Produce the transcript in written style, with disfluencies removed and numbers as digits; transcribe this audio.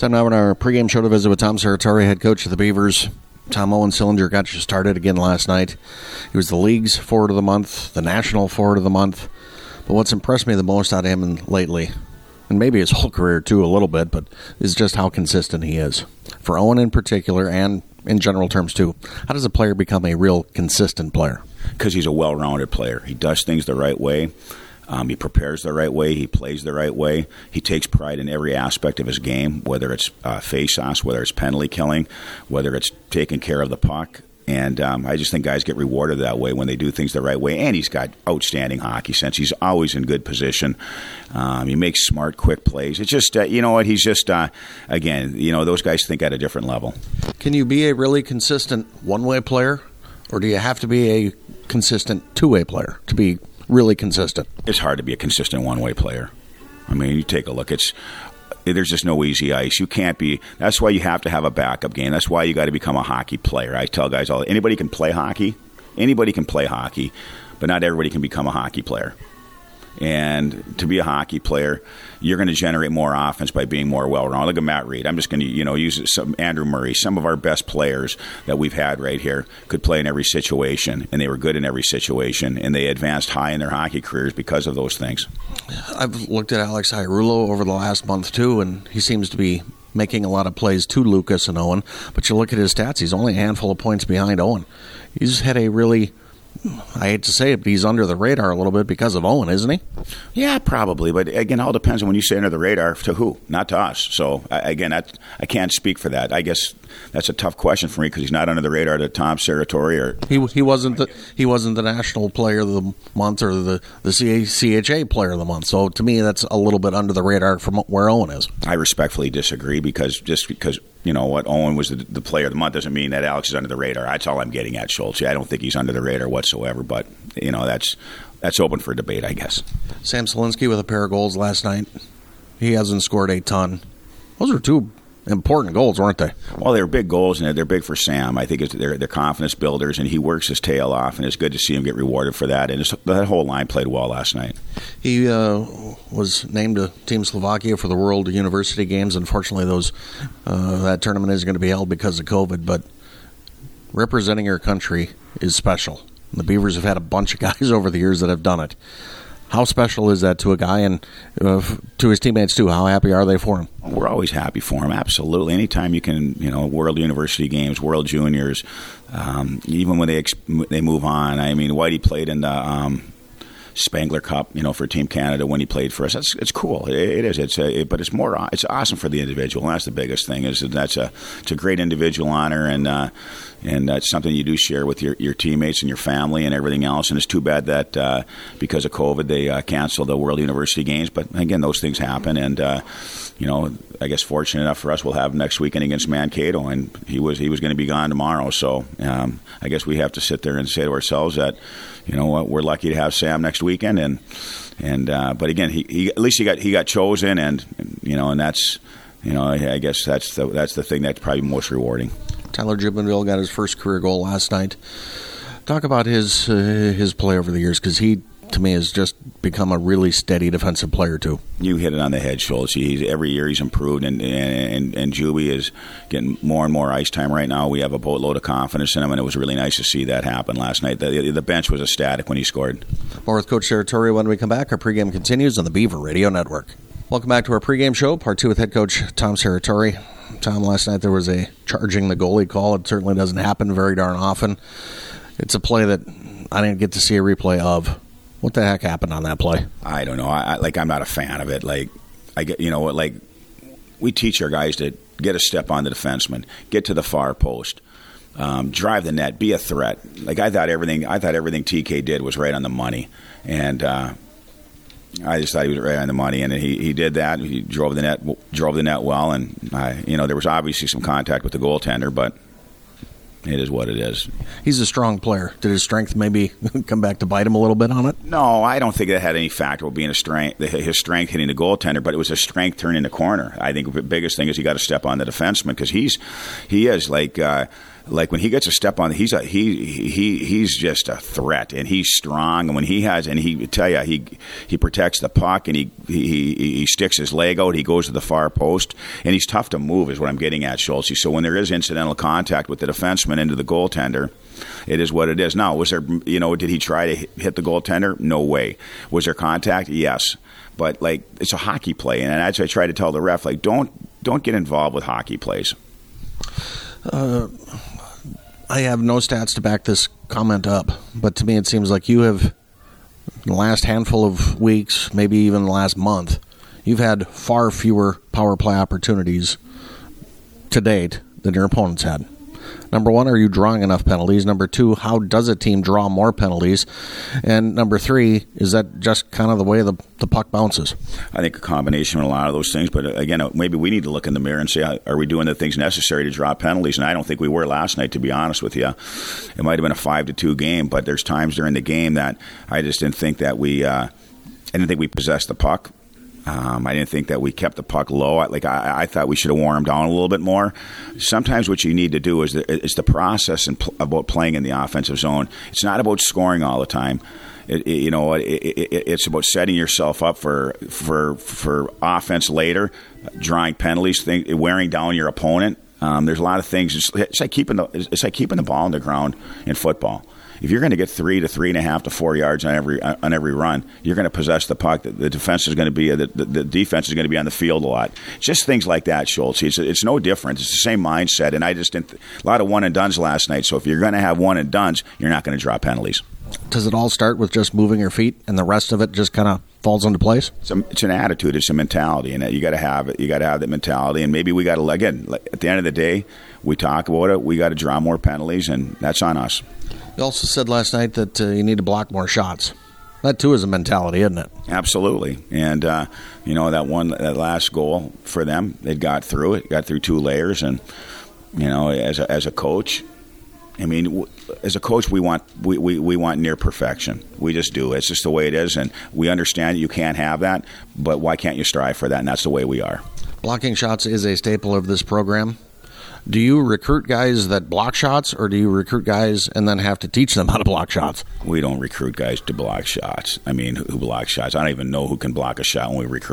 Time now in our pregame show to visit with Tom Serratore, head coach of the Beavers. Tom, Owen Sillinger got you started again last night. He was the league's forward of the month, the national forward of the month. But what's impressed me the most out of him lately, and maybe his whole career too a little bit, but is just how consistent he is. For Owen in particular, and in general terms too, how does a player become a real consistent player? Because he's a well-rounded player. He does things the right way. He prepares the right way. He plays the right way. He takes pride in every aspect of his game, whether it's face-offs, whether it's penalty killing, whether it's taking care of the puck. And I just think guys get rewarded that way when they do things the right way. And he's got outstanding hockey sense. He's always in good position. He makes smart, quick plays. It's just, you know what, he's just, again, you know, those guys think at a different level. Can you be a really consistent one-way player, or do you have to be a consistent two-way player to be really consistent? It's hard to be a consistent one-way player. I mean, you take a look. There's just no easy ice. You can't be. That's why you have to have a backup game. That's why you got to become a hockey player. I tell guys anybody can play hockey. Anybody can play hockey, but not everybody can become a hockey player. And to be a hockey player, you're going to generate more offense by being more well-rounded. Look at Matt Reed. I'm just going to, use some Andrew Murray. Some of our best players that we've had right here could play in every situation, and they were good in every situation, and they advanced high in their hockey careers because of those things. I've looked at Alex Hairulo over the last month, too, and he seems to be making a lot of plays to Lucas and Owen. But you look at his stats, he's only a handful of points behind Owen. He's had a really, I hate to say it, but he's under the radar a little bit because of Owen, isn't he? Yeah, probably. But again, it all depends on when you say under the radar to who, not to us. So again, I can't speak for that. I guess that's a tough question for me because he's not under the radar to Tom Serratore or he wasn't the national player of the month or the CHA player of the month. So to me, that's a little bit under the radar from where Owen is. I respectfully disagree because you know what, Owen was the player of the month doesn't mean that Alex is under the radar. That's all I'm getting at, Schultz. I don't think he's under the radar whatsoever, but that's open for debate, I guess. Sam Selinsky with a pair of goals last night. He hasn't scored a ton. Those are two important goals, weren't they? Well, they're big goals, and they're big for Sam. I think they're confidence builders, and he works his tail off, and it's good to see him get rewarded for that. And that whole line played well last night. He was named to Team Slovakia for the World University Games. Unfortunately, that tournament isn't going to be held because of COVID, but representing your country is special. The Beavers have had a bunch of guys over the years that have done it. How special is that to a guy and to his teammates, too? How happy are they for him? We're always happy for him, absolutely. Anytime you can, World University Games, World Juniors, even when they move on. I mean, Whitey played in the Spangler Cup, for Team Canada when he played for us. It's cool. It is. But it's more. It's awesome for the individual. And that's the biggest thing. It's a great individual honor, and that's something you do share with your teammates and your family and everything else. And it's too bad that because of COVID they canceled the World University Games. But again, those things happen. And I guess fortunate enough for us, we'll have next weekend against Mankato, and he was going to be gone tomorrow. So I guess we have to sit there and say to ourselves that, we're lucky to have Sam next weekend. But again, he at least he got chosen, and that's I guess that's the thing that's probably most rewarding. Tyler Gibbonville got his first career goal last night. Talk about his play over the years, because he, to me, has just become a really steady defensive player too. You hit it on the head, Schultz. Every year he's improved, and Juby is getting more and more ice time right now. We have a boatload of confidence in him, and it was really nice to see that happen last night. The bench was ecstatic when he scored. More with Coach Serratore when we come back. Our pregame continues on the Beaver Radio Network. Welcome back to our pregame show, part two with head coach Tom Serratore. Tom, last night there was a charging the goalie call. It certainly doesn't happen very darn often. It's a play that I didn't get to see a replay of. What the heck happened on that play? I don't know. I'm not a fan of it. We teach our guys to get a step on the defenseman, get to the far post, drive the net, be a threat. I thought everything TK did was right on the money, and I just thought he was right on the money, and he did that. He drove the net well, and there was obviously some contact with the goaltender, but It is what it is. He's a strong player. Did his strength maybe come back to bite him a little bit on it? No, I don't think that had any factor with being his strength hitting the goaltender, but it was his strength turning the corner. I think the biggest thing is he got to step on the defenseman because he is like when he gets a step on, he's just a threat, and he's strong. And when he protects the puck, and he sticks his leg out, he goes to the far post, and he's tough to move. Is what I'm getting at, Schultz. So when there is incidental contact with the defenseman into the goaltender, it is what it is. Now, was there? Did he try to hit the goaltender? No way. Was there contact? Yes. But it's a hockey play, and as I try to tell the ref, don't get involved with hockey plays. I have no stats to back this comment up, but to me it seems like you have, in the last handful of weeks, maybe even the last month, you've had far fewer power play opportunities to date than your opponents had. Number one, are you drawing enough penalties? Number two, how does a team draw more penalties? And number three, is that just kind of the way the puck bounces? I think a combination of a lot of those things. But again, maybe we need to look in the mirror and say, are we doing the things necessary to draw penalties? And I don't think we were last night, to be honest with you. It might have been a 5-2 game, but there's times during the game that I just didn't think that we possessed the puck. I didn't think that we kept the puck low. I thought we should have worn them down a little bit more. Sometimes what you need to do is the process about playing in the offensive zone. It's not about scoring all the time. It's about setting yourself up for offense later, drawing penalties, wearing down your opponent. There's a lot of things. It's like keeping the ball on the ground in football. If you're going to get 3 to 3.5 to 4 yards on every run, you're going to possess the puck. The defense is going to be the defense is going to be on the field a lot. Just things like that, Schultz. It's no different. It's the same mindset. And I just didn't. A lot of one and dones last night. So if you're going to have one and dones, you're not going to draw penalties. Does it all start with just moving your feet, and the rest of it just kind of falls into place? It's an attitude. It's a mentality, and you got to have it. You got to have that mentality. And maybe we got to again. At the end of the day, we talk about it. We got to draw more penalties, and that's on us. You also said last night that you need to block more shots. That, too, is a mentality, isn't it? Absolutely. And, that last goal for them, it got through it. Got through 2 layers. And, as a coach, as a coach, we want near perfection. We just do. It's just the way it is. And we understand you can't have that. But why can't you strive for that? And that's the way we are. Blocking shots is a staple of this program. Do you recruit guys that block shots, or do you recruit guys and then have to teach them how to block shots? We don't recruit guys to block shots. Who block shots? I don't even know who can block a shot when we recruit.